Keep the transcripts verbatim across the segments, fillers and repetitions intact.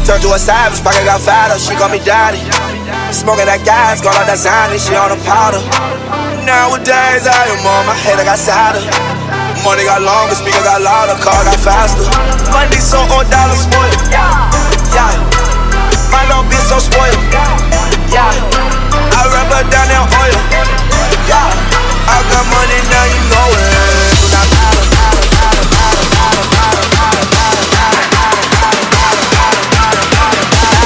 Turned to a savage, pocket got fatter, she call me daddy. Smoking that gas, girl out that Zany, she on the powder. Nowadays I am on my head, I got sadder. Money got longer, speaker got louder, car got faster. Money so old, dollar spoiled. Yeah, my little bitch so spoiled. Yeah, I rub her down in oil. Yeah, I got money now, you know it. Do not matter, matter, matter, matter, matter, matter, matter, matter, matter, matter, matter, matter, matter, matter, matter, matter.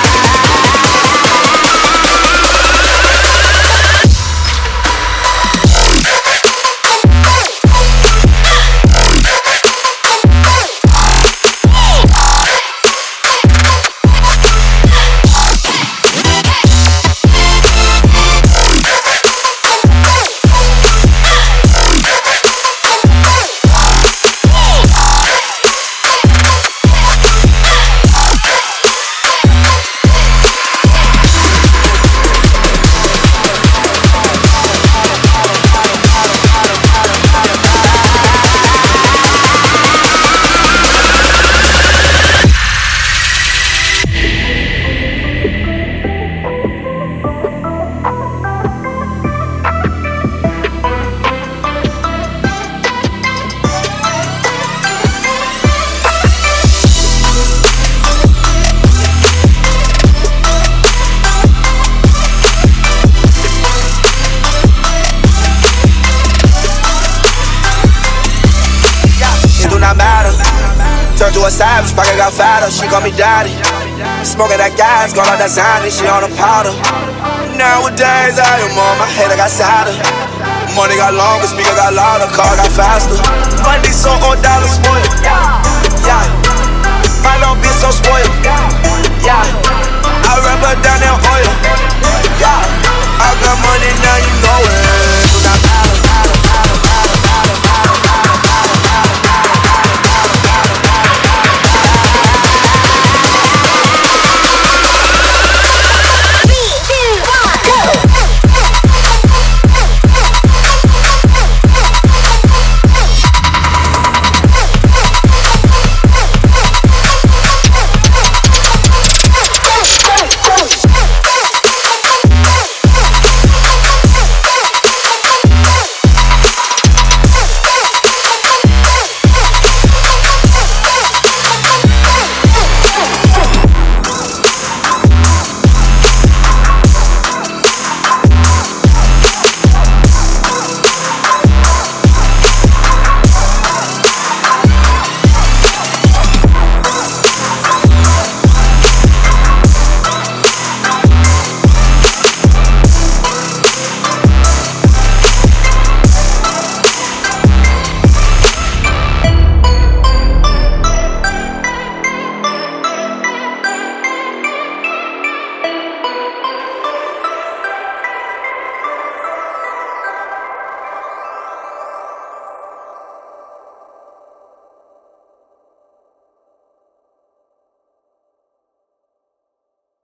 Turned to a savage, pocket got fatter, she call me daddy. Smoking that gas, girl out that Zany, she on the powder. Nowadays I am on my head, I got sadder. Money got longer, speaker got louder, car got faster. Money so old, dollar spoiled.